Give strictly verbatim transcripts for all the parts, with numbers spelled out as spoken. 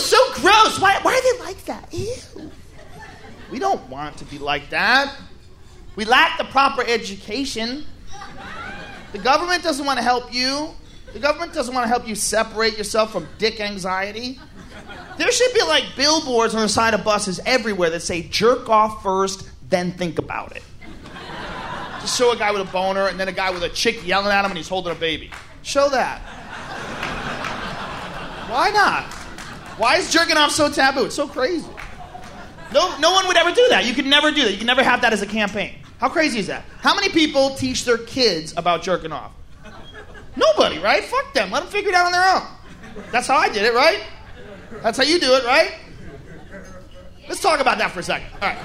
so gross. Why, why are they like that? Ew. We don't want to be like that. We lack the proper education. The government doesn't want to help you. The government doesn't want to help you separate yourself from dick anxiety. There should be like billboards on the side of buses everywhere that say, jerk off first, then think about it. Just show a guy with a boner and then a guy with a chick yelling at him and he's holding a baby. Show that. Why not? Why is jerking off so taboo? It's so crazy. No, no one would ever do that. You could never do that. You could never have that as a campaign. How crazy is that? How many people teach their kids about jerking off? Nobody, right? Fuck them. Let them figure it out on their own. That's how I did it, right? That's how you do it, right? Let's talk about that for a second. All right.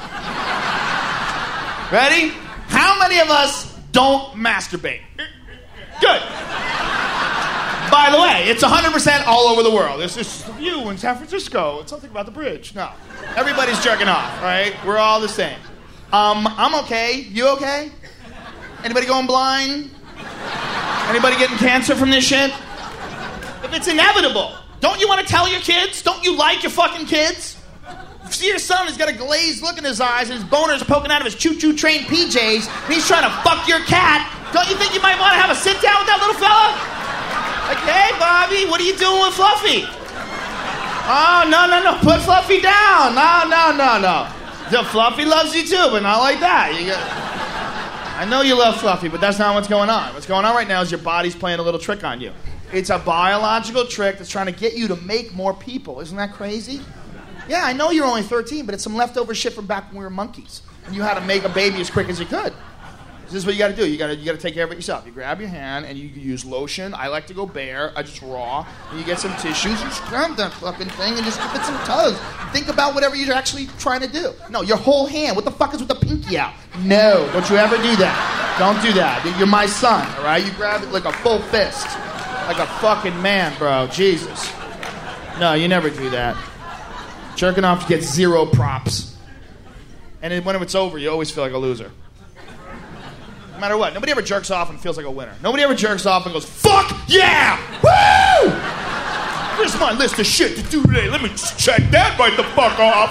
Ready? How many of us don't masturbate? Good. By the way, it's one hundred percent all over the world. There's this view in San Francisco. It's something about the bridge. No. Everybody's jerking off, right? We're all the same. Um, I'm okay. You okay? Anybody going blind? Anybody getting cancer from this shit? If it's inevitable, don't you want to tell your kids? Don't you like your fucking kids? See your son has got a glazed look in his eyes and his boner's poking out of his choo-choo train P Js and he's trying to fuck your cat. Don't you think you might want to have a sit-down with that little fella? Like, hey, Bobby, what are you doing with Fluffy? Oh, no, no, no, put Fluffy down. No, no, no, no. The Fluffy loves you too, but not like that. You got... I know you love Fluffy, but that's not what's going on. What's going on right now is your body's playing a little trick on you. It's a biological trick that's trying to get you to make more people. Isn't that crazy? Yeah, I know you're only thirteen, but it's some leftover shit from back when we were monkeys. And you had to make a baby as quick as you could. This is what you got to do. You got to you got to take care of it yourself. You grab your hand and you use lotion. I like to go bare. I just raw. And you get some tissues. You scrub that fucking thing and just give it some tugs. Think about whatever you're actually trying to do. No, your whole hand. What the fuck is with the pinky out? No, don't you ever do that. Don't do that. You're my son, all right? You grab it like a full fist, like a fucking man, bro. Jesus. No, you never do that. Jerking off gets zero props. And then when it's over, you always feel like a loser. No matter what. Nobody ever jerks off and feels like a winner. Nobody ever jerks off and goes, fuck yeah! Woo! Here's my list of shit to do today. Let me just check that right the fuck off.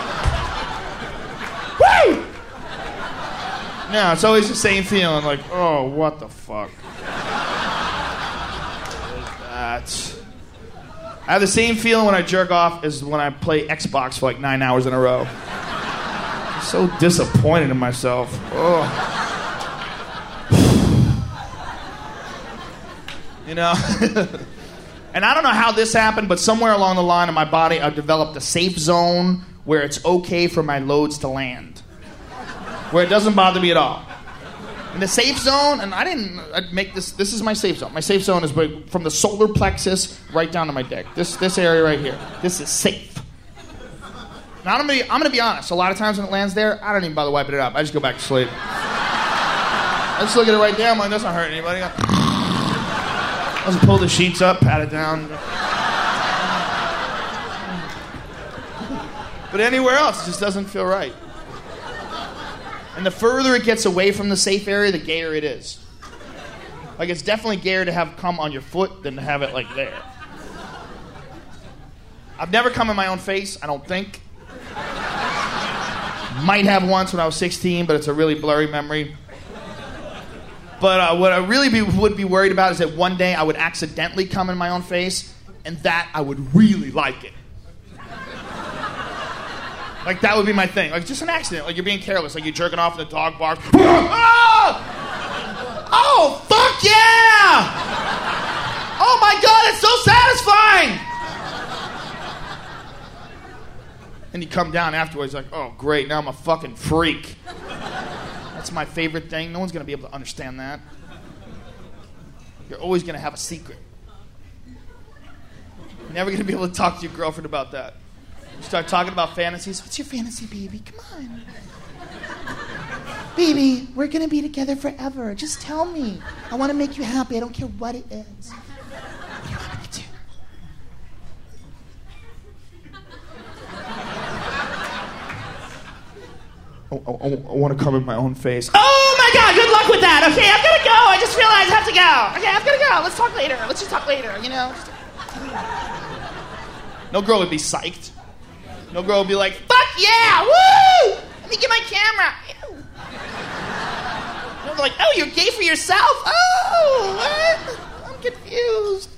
Woo! No, it's always the same feeling, like, oh, what the fuck? That's... I have the same feeling when I jerk off as when I play Xbox for like nine hours in a row. I'm so disappointed in myself. Oh. You know? And I don't know how this happened, but somewhere along the line of my body, I've developed a safe zone where it's okay for my loads to land. Where it doesn't bother me at all. In the safe zone, and I didn't I'd make this, this is my safe zone. My safe zone is from the solar plexus right down to my dick. This this area right here. This is safe. Now, I'm gonna be, I'm gonna be honest. A lot of times when it lands there, I don't even bother wiping it up. I just go back to sleep. I just look at it right there. I'm like, that's not hurting anybody. I just pull the sheets up, pat it down. But anywhere else, it just doesn't feel right. And the further it gets away from the safe area, the gayer it is. Like, it's definitely gayer to have cum on your foot than to have it, like, there. I've never come in my own face, I don't think. Might have once when I was sixteen, but it's a really blurry memory. But uh, what I really be, would be worried about is that one day I would accidentally come in my own face, and that I would really like it. Like, that would be my thing. Like, just an accident. Like, you're being careless. Like, you're jerking off and the dog barks. Oh! Oh, fuck yeah! Oh, my God, it's so satisfying! And you come down afterwards like, oh, great, now I'm a fucking freak. That's my favorite thing. No one's going to be able to understand that. You're always going to have a secret. You're never going to be able to talk to your girlfriend about that. You start talking about fantasies. What's your fantasy, baby? Come on. Baby, we're going to be together forever. Just tell me. I want to make you happy. I don't care what it is. What do you want me to do? I, I, I want to come in my own face. Oh, my God. Good luck with that. Okay, I'm going to go. I just realized I have to go. Okay, I'm going to go. Let's talk later. Let's just talk later, you know? Just... No girl would be psyched. No girl would be like, fuck yeah, woo! Let me get my camera. Ew. They're like, oh, you're gay for yourself? Oh, what? I'm confused.